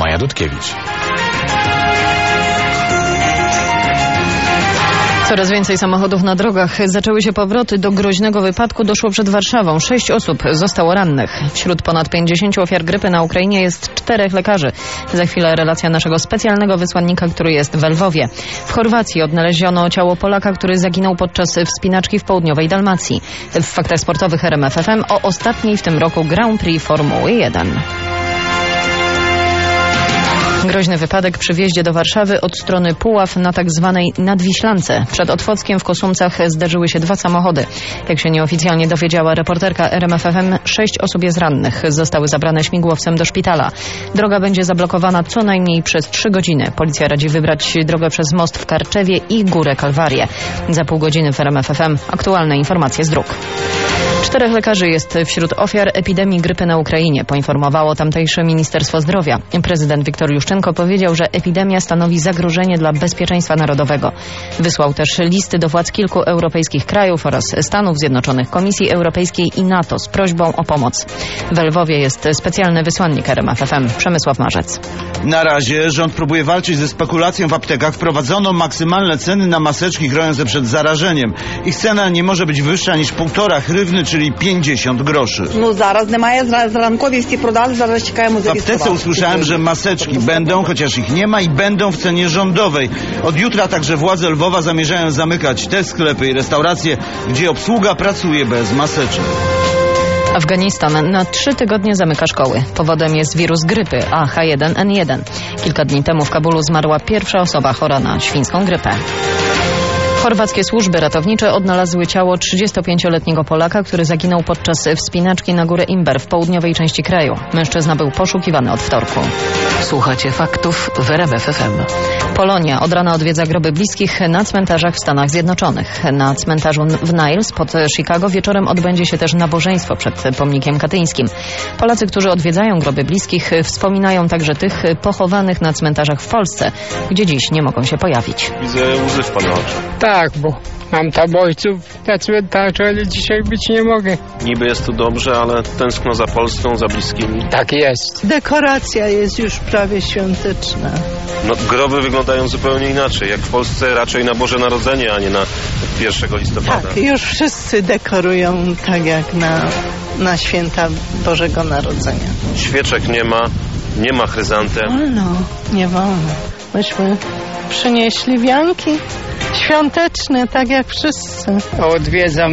Maja Dudkiewicz. Coraz więcej samochodów na drogach. Zaczęły się powroty. Do groźnego wypadku doszło przed Warszawą. 6 osób zostało rannych. Wśród ponad 50 ofiar grypy na Ukrainie jest 4 lekarzy. Za chwilę relacja naszego specjalnego wysłannika, który jest w Lwowie. W Chorwacji odnaleziono ciało Polaka, który zaginął podczas wspinaczki w południowej Dalmacji. W faktach sportowych RMF FM o ostatniej w tym roku Grand Prix Formuły 1. Groźny wypadek przy wjeździe do Warszawy od strony Puław na tak zwanej Nadwiślance. Przed Otwockiem w Kossuncach zderzyły się 2 samochody. Jak się nieoficjalnie dowiedziała reporterka RMF FM, 6 osób jest rannych. Zostały zabrane śmigłowcem do szpitala. Droga będzie zablokowana co najmniej przez 3 godziny. Policja radzi wybrać drogę przez most w Karczewie i Górę Kalwarię. Za pół godziny w RMF FM aktualne informacje z dróg. 4 lekarzy jest wśród ofiar epidemii grypy na Ukrainie, poinformowało tamtejsze Ministerstwo Zdrowia. Prezydent Wiktor Juszczenko powiedział, że epidemia stanowi zagrożenie dla bezpieczeństwa narodowego. Wysłał też listy do władz kilku europejskich krajów oraz Stanów Zjednoczonych, Komisji Europejskiej i NATO z prośbą o pomoc. W Lwowie jest specjalny wysłannik RMF FM, Przemysław Marzec. Na razie rząd próbuje walczyć ze spekulacją w aptekach. Wprowadzono maksymalne ceny na maseczki chroniące przed zarażeniem. Ich cena nie może być wyższa niż 1,5 hrywny, czyli 50 groszy. W aptece usłyszałem, że maseczki będą, chociaż ich nie ma, i będą w cenie rządowej. Od jutra także władze Lwowa zamierzają zamykać te sklepy i restauracje, gdzie obsługa pracuje bez maseczek. Afganistan na 3 tygodnie zamyka szkoły. Powodem jest wirus grypy AH1N1. Kilka dni temu w Kabulu zmarła pierwsza osoba chora na świńską grypę. Chorwackie służby ratownicze odnalazły ciało 35-letniego Polaka, który zaginął podczas wspinaczki na górę Imber w południowej części kraju. Mężczyzna był poszukiwany od wtorku. Słuchacie faktów w RMF FM. Polonia od rana odwiedza groby bliskich na cmentarzach w Stanach Zjednoczonych. Na cmentarzu w Niles pod Chicago wieczorem odbędzie się też nabożeństwo przed pomnikiem katyńskim. Polacy, którzy odwiedzają groby bliskich, wspominają także tych pochowanych na cmentarzach w Polsce, gdzie dziś nie mogą się pojawić. Widzę łzy w pana oczach. Tak, bo mam tam ojców na cmentarzu, ale dzisiaj być nie mogę. Niby jest tu dobrze, ale tęskno za Polską, za bliskimi. Tak jest. Dekoracja jest już prawie świąteczna. No, groby wyglądają zupełnie inaczej. Jak w Polsce raczej na Boże Narodzenie, a nie na 1 listopada. Tak, już wszyscy dekorują tak jak na święta Bożego Narodzenia. Świeczek nie ma chryzantem. Wolno, nie wolno. Myśmy przynieśli wianki świąteczne, tak jak wszyscy. Odwiedzam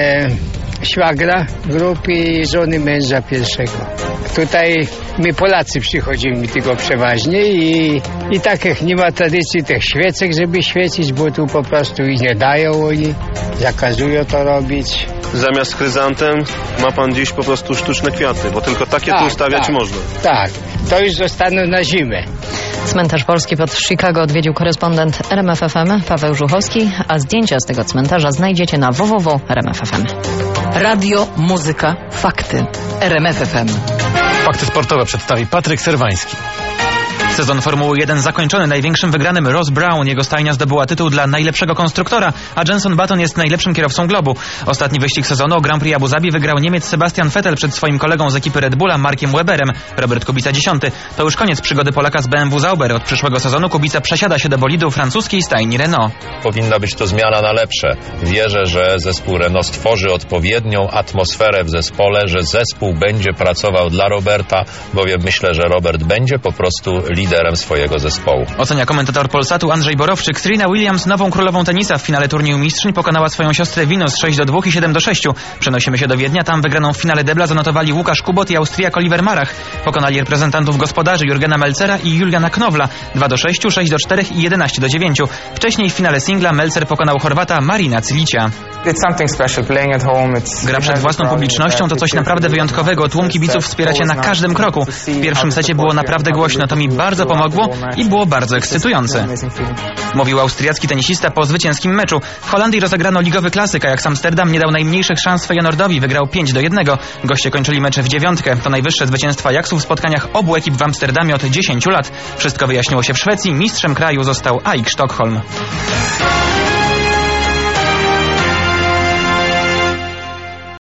szwagra, grupy i żony męża pierwszego. Tutaj my Polacy przychodzimy tylko przeważnie i takich nie ma tradycji tych świecek, żeby świecić, bo tu po prostu i nie dają oni, zakazują to robić. Zamiast chryzantem ma pan dziś po prostu sztuczne kwiaty, bo tylko takie tu ustawiać można. Tak, to już zostaną na zimę. Cmentarz polski pod Chicago odwiedził korespondent RMF FM Paweł Żuchowski, a zdjęcia z tego cmentarza znajdziecie na www.rmf.fm. Radio, muzyka, fakty. RMF FM. Fakty sportowe przedstawi Patryk Serwański. Sezon Formuły 1 zakończony największym wygranym Ross Brown. Jego stajnia zdobyła tytuł dla najlepszego konstruktora, a Jenson Button jest najlepszym kierowcą globu. Ostatni wyścig sezonu o Grand Prix Abu Zabi wygrał Niemiec Sebastian Vettel przed swoim kolegą z ekipy Red Bulla Markiem Webberem. Robert Kubica 10. To już koniec przygody Polaka z BMW Sauber. Od przyszłego sezonu Kubica przesiada się do bolidu francuskiej stajni Renault. Powinna być to zmiana na lepsze. Wierzę, że zespół Renault stworzy odpowiednią atmosferę w zespole, że zespół będzie pracował dla Roberta, bowiem myślę, że Robert będzie po prostu liderem swojego zespołu. Ocenia komentator Polsatu Andrzej Borowczyk. Serena Williams, nową królową tenisa w finale turnieju mistrzyń, pokonała swoją siostrę Venus 6-2 i 7-6. Przenosimy się do Wiednia. Tam wygraną w finale debla zanotowali Łukasz Kubot i Austriak Oliver Marach. Pokonali reprezentantów gospodarzy Jurgena Melcera i Juliana Knowla 2-6, 6-4 i 11-9. Wcześniej w finale singla Melcer pokonał Chorwata Marina Cilicia. Gra przed własną publicznością to coś naprawdę wyjątkowego. Tłum kibiców wspiera cię na każdym kroku. W pierwszym secie było naprawdę głośno. To mi bardzo pomogło i było bardzo ekscytujące. Mówił austriacki tenisista po zwycięskim meczu. W Holandii rozegrano ligowy klasyk, a jak Amsterdam nie dał najmniejszych szans Feyenoordowi. Wygrał 5-1. Goście kończyli mecze w 9. To najwyższe zwycięstwo Ajaxu w spotkaniach obu ekip w Amsterdamie od 10 lat. Wszystko wyjaśniło się w Szwecji. Mistrzem kraju został AEK Sztokholm.